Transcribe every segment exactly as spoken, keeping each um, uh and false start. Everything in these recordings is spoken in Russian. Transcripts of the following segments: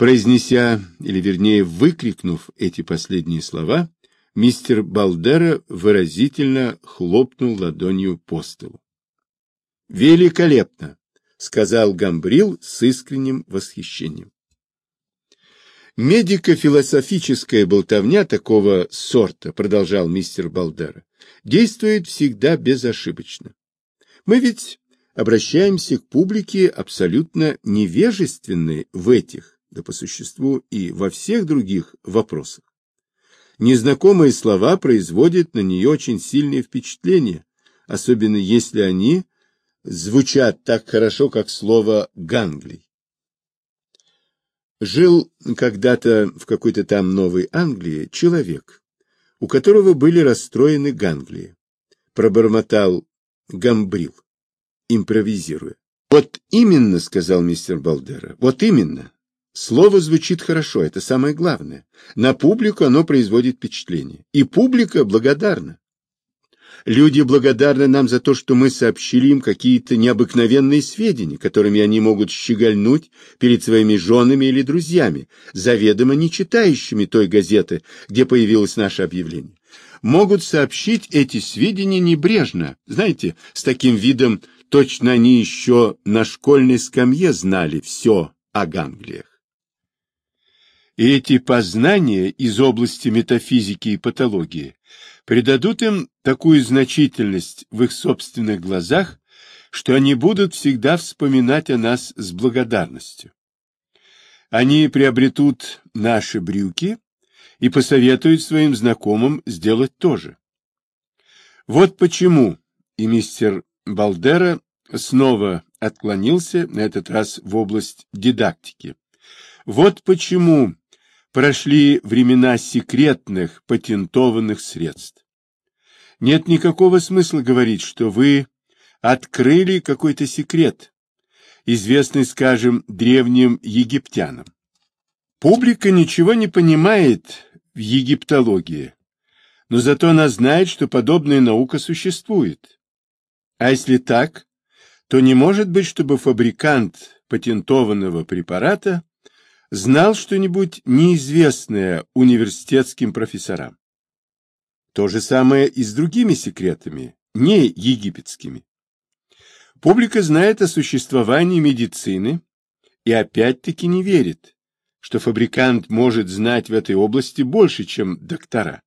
Произнеся, или вернее выкрикнув эти последние слова, мистер Балдера выразительно хлопнул ладонью по столу. «Великолепно!» — сказал Гамбрил с искренним восхищением. «Медико-философическая болтовня такого сорта, — продолжал мистер Балдера, — действует всегда безошибочно. Мы ведь обращаемся к публике абсолютно невежественной в этих, да по существу и во всех других вопросах. Незнакомые слова производят на нее очень сильное впечатление, особенно если они звучат так хорошо, как слово «ганглий». Жил когда-то в какой-то там Новой Англии человек, у которого были расстроены ганглии. Пробормотал Гамбрил, импровизируя. «Вот именно, — сказал мистер Балдера, — вот именно. Слово звучит хорошо, это самое главное. На публику оно производит впечатление. И публика благодарна. Люди благодарны нам за то, что мы сообщили им какие-то необыкновенные сведения, которыми они могут щегольнуть перед своими женами или друзьями, заведомо не читающими той газеты, где появилось наше объявление. Могут сообщить эти сведения небрежно, знаете, с таким видом, точно они еще на школьной скамье знали все о ганглиях. И эти познания из области метафизики и патологии придадут им такую значительность в их собственных глазах, что они будут всегда вспоминать о нас с благодарностью. Они приобретут наши брюки и посоветуют своим знакомым сделать то же. Вот почему и мистер Балдера снова отклонился, на этот раз в область дидактики. Вот почему прошли времена секретных патентованных средств. Нет никакого смысла говорить, что вы открыли какой-то секрет, известный, скажем, древним египтянам. Публика ничего не понимает в египтологии, но зато она знает, что подобная наука существует. А если так, то не может быть, чтобы фабрикант патентованного препарата знал что-нибудь неизвестное университетским профессорам. То же самое и с другими секретами, не египетскими. Публика знает о существовании медицины и опять-таки не верит, что фабрикант может знать в этой области больше, чем доктора.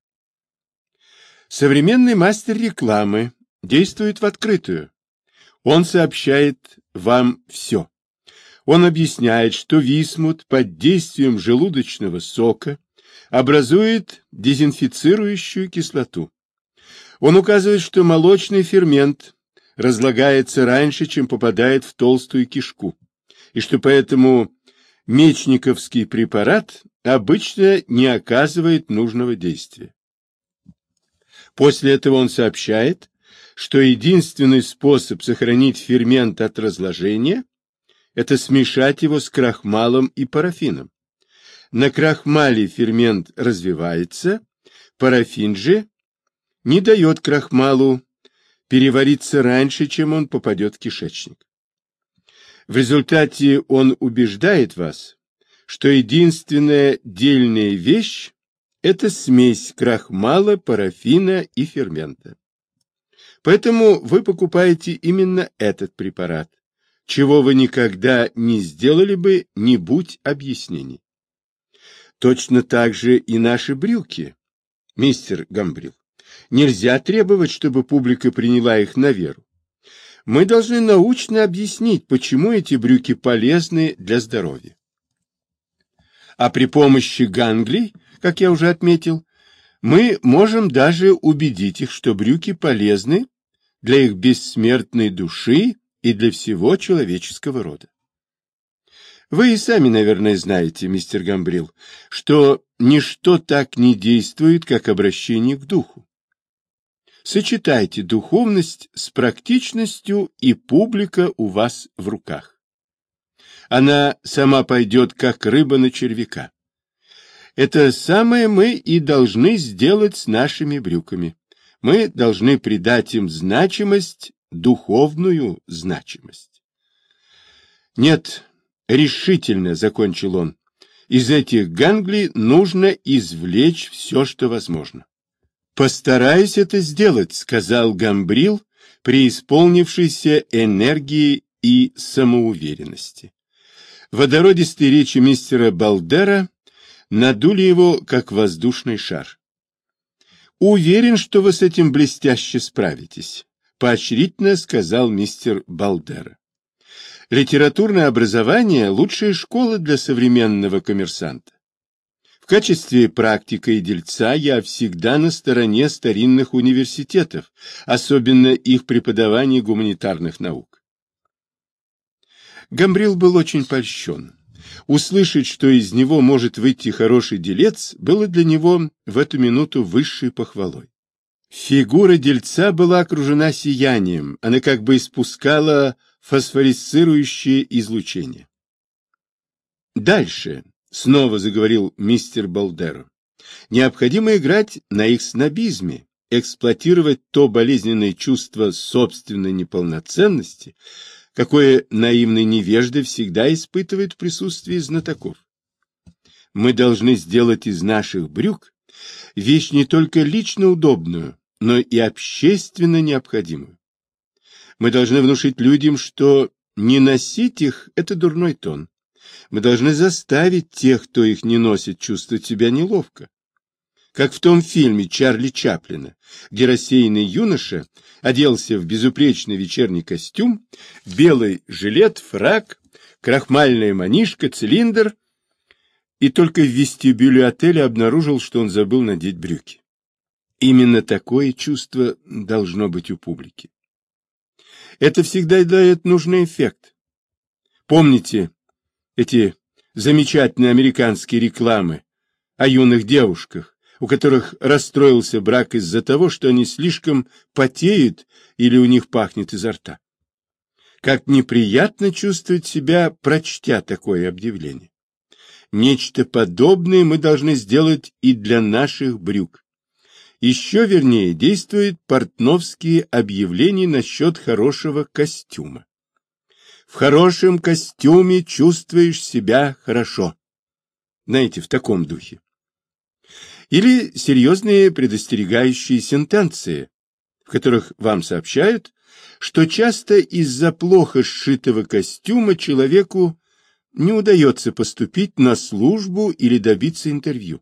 Современный мастер рекламы действует в открытую. Он сообщает вам все. Он объясняет, что висмут под действием желудочного сока образует дезинфицирующую кислоту. Он указывает, что молочный фермент разлагается раньше, чем попадает в толстую кишку, и что поэтому мечниковский препарат обычно не оказывает нужного действия. После этого он сообщает, что единственный способ сохранить фермент от разложения – это смешать его с крахмалом и парафином. На крахмале фермент развивается, парафин же не дает крахмалу перевариться раньше, чем он попадет в кишечник. В результате он убеждает вас, что единственная дельная вещь – это смесь крахмала, парафина и фермента. Поэтому вы покупаете именно этот препарат, чего вы никогда не сделали бы, не будь объяснений. Точно так же и наши брюки, мистер Гамбрил. Нельзя требовать, чтобы публика приняла их на веру. Мы должны научно объяснить, почему эти брюки полезны для здоровья. А при помощи ганглий, как я уже отметил, мы можем даже убедить их, что брюки полезны для их бессмертной души и для всего человеческого рода. Вы и сами, наверное, знаете, мистер Гамбрил, что ничто так не действует, как обращение к духу. Сочетайте духовность с практичностью, и публика у вас в руках. Она сама пойдет, как рыба на червяка. Это самое мы и должны сделать с нашими брюками. Мы должны придать им значимость, духовную значимость. Нет, решительно, — закончил он, Из этих ганглий нужно извлечь все, что возможно. «Постараюсь это сделать», — сказал Гамбрил, преисполнившийся энергии и самоуверенности. Водородистые речи мистера Балдера надули его, как воздушный шар. «Уверен, что вы с этим блестяще справитесь», — поощрительно сказал мистер Балдера. «Литературное образование — лучшая школа для современного коммерсанта. В качестве практика и дельца я всегда на стороне старинных университетов, особенно их преподавания гуманитарных наук». Гамбрил был очень польщен. Услышать, что из него может выйти хороший делец, было для него в эту минуту высшей похвалой. Фигура дельца была окружена сиянием, она как бы испускала фосфорисцирующее излучение. «Дальше», — снова заговорил мистер Балдеро, — «необходимо играть на их снобизме, эксплуатировать то болезненное чувство собственной неполноценности, какое наивный невежда всегда испытывает в присутствии знатоков. Мы должны сделать из наших брюк вещь не только лично удобную, но и общественно необходимую. Мы должны внушить людям, что не носить их – это дурной тон. Мы должны заставить тех, кто их не носит, чувствовать себя неловко. Как в том фильме Чарли Чаплина, где рассеянный юноша оделся в безупречный вечерний костюм, белый жилет, фрак, крахмальная манишка, цилиндр, и только в вестибюле отеля обнаружил, что он забыл надеть брюки. Именно такое чувство должно быть у публики. Это всегда дает нужный эффект. Помните эти замечательные американские рекламы о юных девушках, у которых расстроился брак из-за того, что они слишком потеют или у них пахнет изо рта? Как неприятно чувствовать себя, прочтя такое объявление. Нечто подобное мы должны сделать и для наших брюк. Еще вернее действуют портновские объявления насчет хорошего костюма. В хорошем костюме чувствуешь себя хорошо. Знаете, в таком духе. Или серьезные предостерегающие сентенции, в которых вам сообщают, что часто из-за плохо сшитого костюма человеку не удается поступить на службу или добиться интервью.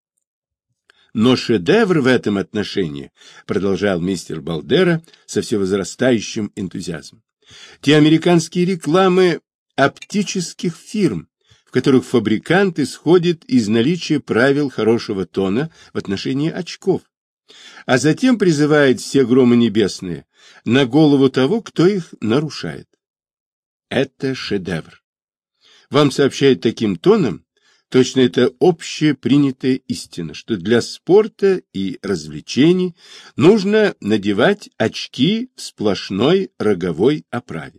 Но шедевр в этом отношении, продолжал мистер Балдера со все возрастающим энтузиазмом, те американские рекламы оптических фирм, в которых фабрикант исходит из наличия правил хорошего тона в отношении очков, а затем призывает все громы небесные на голову того, кто их нарушает. Это шедевр. Вам сообщают таким тоном, точно это общепринятая истина, что для спорта и развлечений нужно надевать очки в сплошной роговой оправе.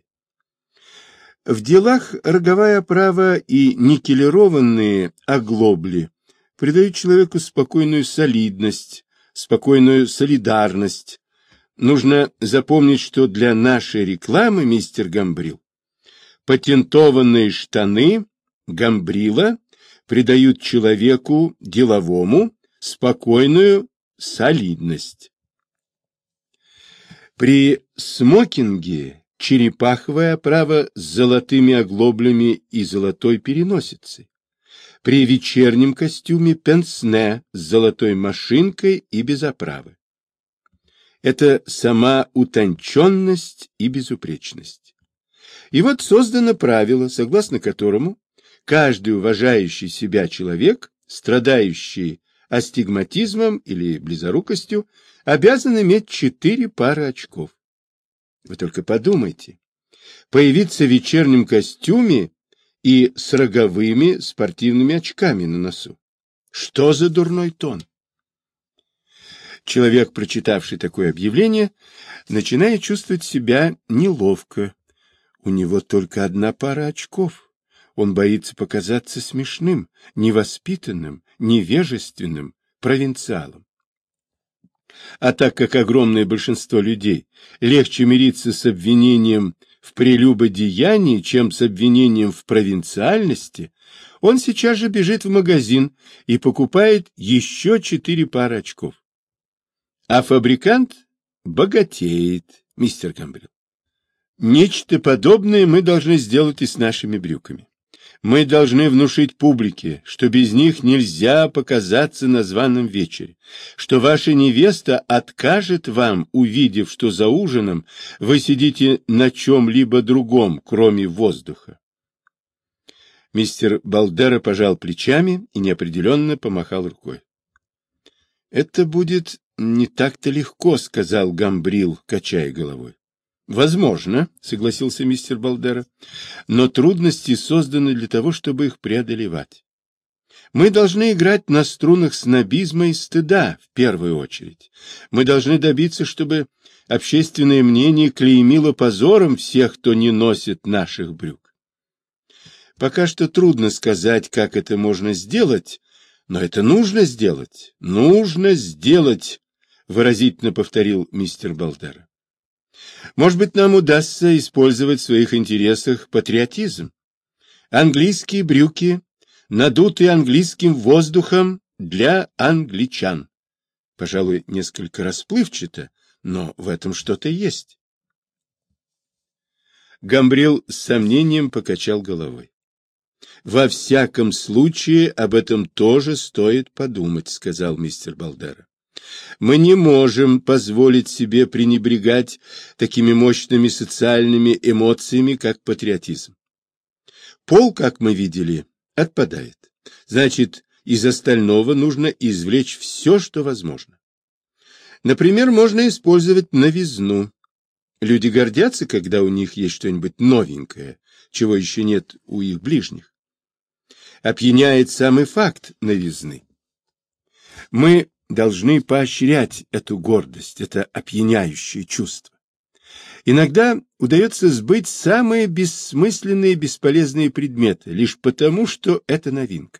В делах роговая оправа и никелированные оглобли придают человеку спокойную солидность, спокойную солидарность. Нужно запомнить, что для нашей рекламы, мистер Гамбрил, патентованные штаны Гамбрила придают человеку деловому спокойную солидность. При смокинге черепаховая оправа с золотыми оглоблями и золотой переносицей. При вечернем костюме пенсне с золотой машинкой и без оправы. Это сама утонченность и безупречность. И вот создано правило, согласно которому каждый уважающий себя человек, страдающий астигматизмом или близорукостью, обязан иметь четыре пары очков. Вы только подумайте, появиться в вечернем костюме и с роговыми спортивными очками на носу. Что за дурной тон? Человек, прочитавший такое объявление, начинает чувствовать себя неловко. У него только одна пара очков. Он боится показаться смешным, невоспитанным, невежественным, провинциалом. А так как огромное большинство людей легче мириться с обвинением в прелюбодеянии, чем с обвинением в провинциальности, Он сейчас же бежит в магазин и покупает еще четыре пары очков. А фабрикант богатеет, мистер Гамбрил. Нечто подобное мы должны сделать и с нашими брюками. Мы должны внушить публике, что без них нельзя показаться на званом вечере, что ваша невеста откажет вам, увидев, что за ужином вы сидите на чем-либо другом, кроме воздуха. Мистер Балдера пожал плечами и неопределенно помахал рукой. — Это будет не так-то легко, — сказал Гамбрил, качая головой. — Возможно, — согласился мистер Балдера, — но трудности созданы для того, чтобы их преодолевать. Мы должны играть на струнах снобизма и стыда, в первую очередь. Мы должны добиться, чтобы общественное мнение клеймило позором всех, кто не носит наших брюк. Пока что трудно сказать, как это можно сделать, но это нужно сделать, нужно сделать, — выразительно повторил мистер Балдера. Может быть, нам удастся использовать в своих интересах патриотизм. Английские брюки, надутые английским воздухом для англичан. Пожалуй, несколько расплывчато, но в этом что-то есть. Гамбрил с сомнением покачал головой. Во всяком случае, об этом тоже стоит подумать, — сказал мистер Балдера. Мы не можем позволить себе пренебрегать такими мощными социальными эмоциями, как патриотизм. Пол, как мы видели, отпадает. Значит, из остального нужно извлечь все, что возможно. Например, можно использовать новизну. Люди гордятся, когда у них есть что-нибудь новенькое, чего еще нет у их ближних. Опьяняет самый факт новизны. Мы должны поощрять эту гордость, это опьяняющее чувство. Иногда удается сбыть самые бессмысленные и бесполезные предметы, лишь потому, что это новинка.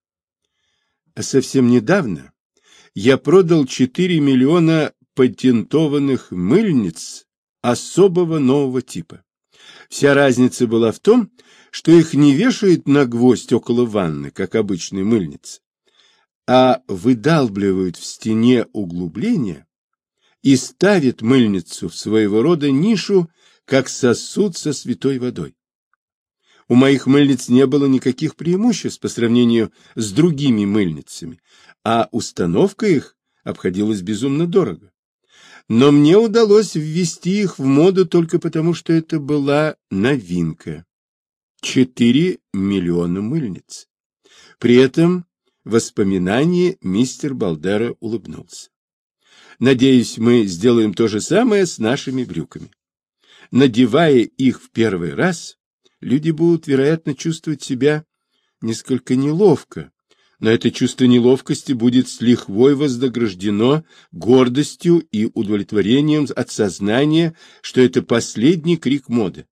А совсем недавно я продал четыре миллиона патентованных мыльниц особого нового типа. Вся разница была в том, что их не вешают на гвоздь около ванны, как обычные мыльницы, а выдалбливают в стене углубления и ставят мыльницу в своего рода нишу, как сосуд со святой водой. У моих мыльниц не было никаких преимуществ по сравнению с другими мыльницами, а установка их обходилась безумно дорого. Но мне удалось ввести их в моду только потому, что это была новинка. Четыре миллиона мыльниц. При этом в воспоминании мистер Балдера улыбнулся. Надеюсь, мы сделаем то же самое с нашими брюками. Надевая их в первый раз, люди будут, вероятно, чувствовать себя несколько неловко, но это чувство неловкости будет с лихвой вознаграждено гордостью и удовлетворением от сознания, что это последний крик моды.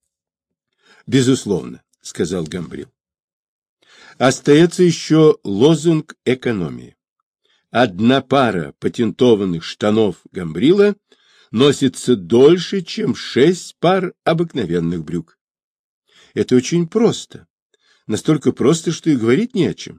Безусловно, — сказал Гамбрил. Остается еще лозунг экономии. Одна пара патентованных штанов Гамбрила носится дольше, чем шесть пар обыкновенных брюк. Это очень просто. Настолько просто, что и говорить не о чем.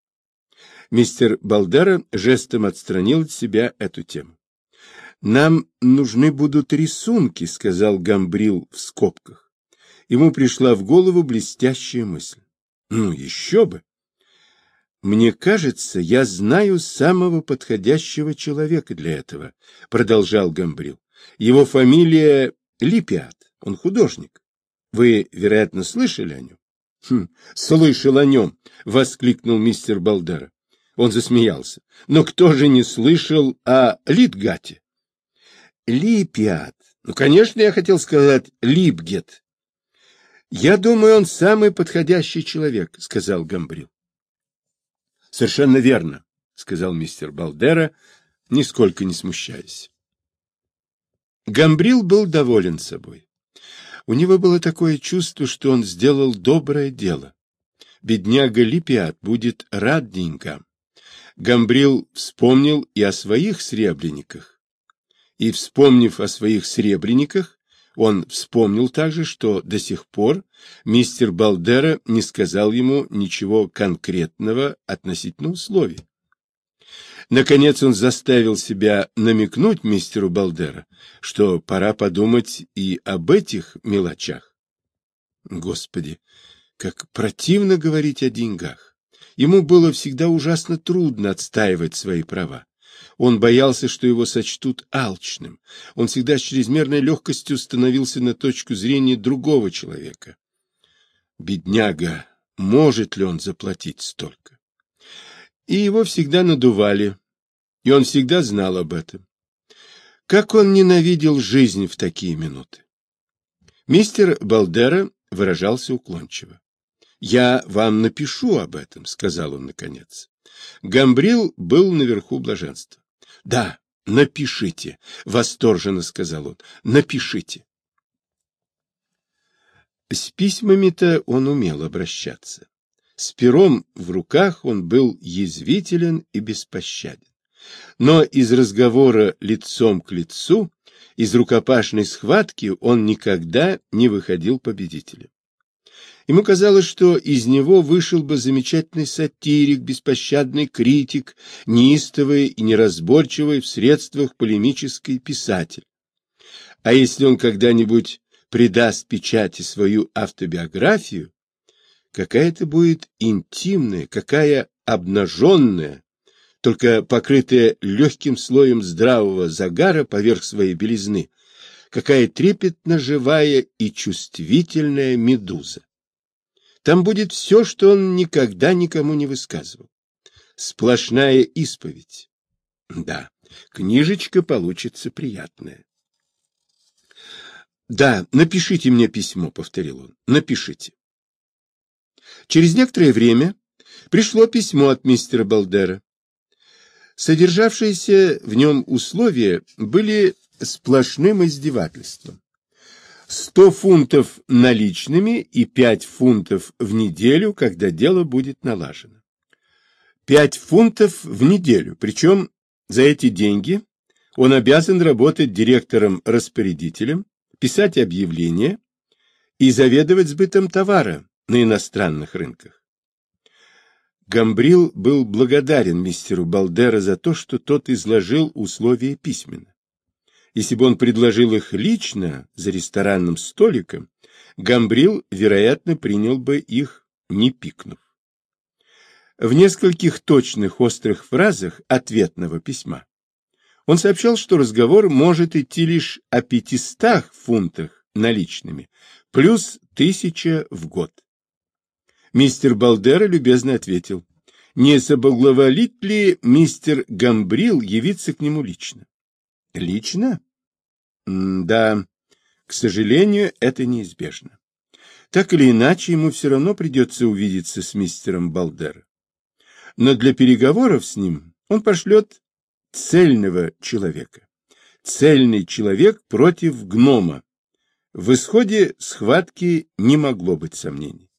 Мистер Балдера жестом отстранил от себя эту тему. «Нам нужны будут рисунки», — сказал Гамбрил в скобках. Ему пришла в голову блестящая мысль. «Ну, еще бы! Мне кажется, я знаю самого подходящего человека для этого», — продолжал Гамбрил. «Его фамилия Липиат, он художник. Вы, вероятно, слышали о нем?» «Хм, слышал о нем», — воскликнул мистер Балдера. Он засмеялся. «Но кто же не слышал о Литгате?» «Липиат. Ну, конечно, я хотел сказать Липгет». «Я думаю, он самый подходящий человек», — сказал Гамбрил. «Совершенно верно», — сказал мистер Балдера, нисколько не смущаясь. Гамбрил был доволен собой. У него было такое чувство, что он сделал доброе дело. Бедняга Липиат будет рад деньгам. Гамбрил вспомнил и о своих сребрениках. И, вспомнив о своих сребрениках, Он вспомнил также, что до сих пор мистер Балдера не сказал ему ничего конкретного относительно условий. Наконец он заставил себя намекнуть мистеру Балдера, что пора подумать и об этих мелочах. Господи, как противно говорить о деньгах. Ему было всегда ужасно трудно отстаивать свои права. Он боялся, что его сочтут алчным. Он всегда с чрезмерной легкостью становился на точку зрения другого человека. Бедняга, может ли он заплатить столько? И его всегда надували, и он всегда знал об этом. Как он ненавидел жизнь в такие минуты! Мистер Балдера выражался уклончиво. «Я вам напишу об этом», — сказал он наконец. Гамбрил был наверху блаженства. «Да, напишите», — восторженно сказал он, — «напишите». С письмами-то он умел обращаться. С пером в руках он был язвителен и беспощаден. Но из разговора лицом к лицу, из рукопашной схватки он никогда не выходил победителем. Ему казалось, что из него вышел бы замечательный сатирик, беспощадный критик, неистовый и неразборчивый в средствах полемический писатель. А если он когда-нибудь придаст печати свою автобиографию, какая это будет интимная, какая обнаженная, только покрытая легким слоем здравого загара поверх своей белизны, какая трепетно живая и чувствительная медуза. Там будет все, что он никогда никому не высказывал. Сплошная исповедь. Да, книжечка получится приятная. «Да, напишите мне письмо», — повторил он, — «напишите». Через некоторое время пришло письмо от мистера Балдера. Содержавшиеся в нем условия были сплошным издевательством. Сто фунтов наличными и пять фунтов в неделю, когда дело будет налажено. Пять фунтов в неделю, причем за эти деньги он обязан работать директором-распорядителем, писать объявления и заведовать сбытом товара на иностранных рынках. Гамбрил был благодарен мистеру Балдера за то, что тот изложил условия письменно. Если бы он предложил их лично за ресторанным столиком, Гамбрил, вероятно, принял бы их, не пикнув. В нескольких точных острых фразах ответного письма он сообщал, что разговор может идти лишь о пятистах фунтах наличными, плюс тысяча в год. Мистер Балдера любезно ответил, не соблаговолит ли мистер Гамбрил явиться к нему лично? Лично? Да, к сожалению, это неизбежно. Так или иначе, ему все равно придется увидеться с мистером Балдера. Но для переговоров с ним он пошлет цельного человека. Цельный человек против гнома. В исходе схватки не могло быть сомнений.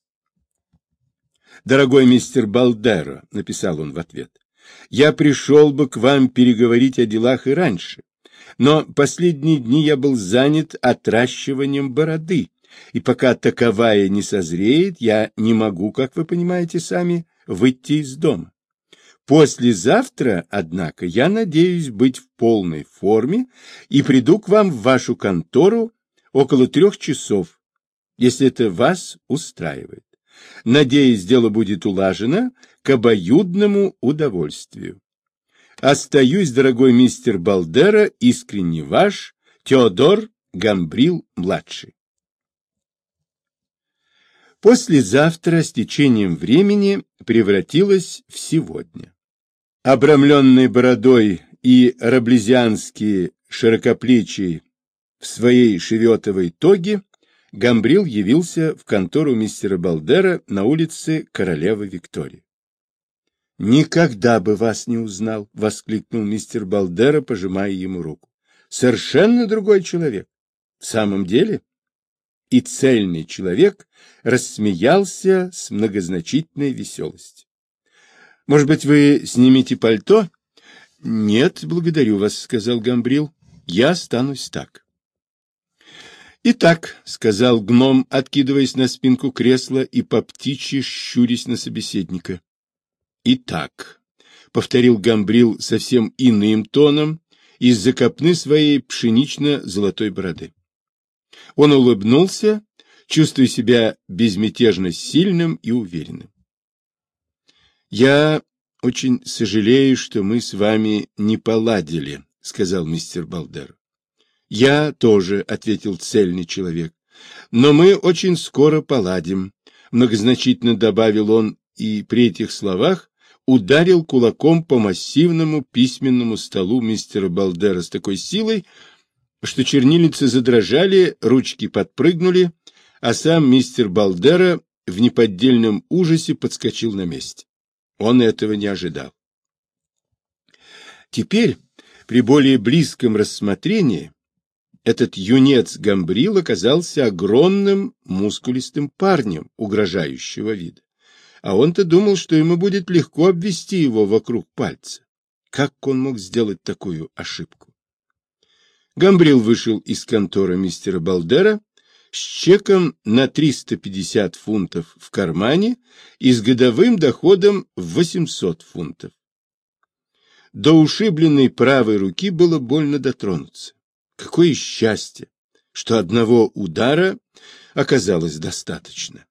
«Дорогой мистер Балдера», — написал он в ответ, — «я пришел бы к вам переговорить о делах и раньше, но последние дни я был занят отращиванием бороды, и пока таковая не созреет, я не могу, как вы понимаете сами, выйти из дома. Послезавтра, однако, я надеюсь быть в полной форме и приду к вам в вашу контору около трех часов, если это вас устраивает. Надеюсь, дело будет улажено к обоюдному удовольствию. Остаюсь, дорогой мистер Балдера, искренне ваш, Теодор Гамбрил-младший. Послезавтра с течением времени превратилось в сегодня. Обрамленный бородой и раблезианский широкоплечий в своей шеветовой тоге, Гамбрил явился в контору мистера Балдера на улице Королевы Виктории. «Никогда бы вас не узнал!» — воскликнул мистер Балдера, пожимая ему руку. «Совершенно другой человек!» «В самом деле?» И цельный человек рассмеялся с многозначительной веселостью. «Может быть, вы снимете пальто?» «Нет, благодарю вас», — сказал Гамбрил. «Я останусь так». «Итак», — сказал гном, откидываясь на спинку кресла и по птичьи щурясь на собеседника. «Итак», — повторил Гамбрил совсем иным тоном из-за копны своей пшенично-золотой бороды. Он улыбнулся, чувствуя себя безмятежно сильным и уверенным. «Я очень сожалею, что мы с вами не поладили», — сказал мистер Балдер. «Я тоже», — ответил цельный человек. «Но мы очень скоро поладим», — многозначительно добавил он, и при этих словах ударил кулаком по массивному письменному столу мистера Балдера с такой силой, что чернильницы задрожали, ручки подпрыгнули, а сам мистер Балдера в неподдельном ужасе подскочил на месте. Он этого не ожидал. Теперь, при более близком рассмотрении, этот юнец Гамбрил оказался огромным мускулистым парнем угрожающего вида. А он-то думал, что ему будет легко обвести его вокруг пальца. Как он мог сделать такую ошибку? Гамбрил вышел из конторы мистера Балдера с чеком на триста пятьдесят фунтов в кармане и с годовым доходом в восемьсот фунтов. До ушибленной правой руки было больно дотронуться. Какое счастье, что одного удара оказалось достаточно.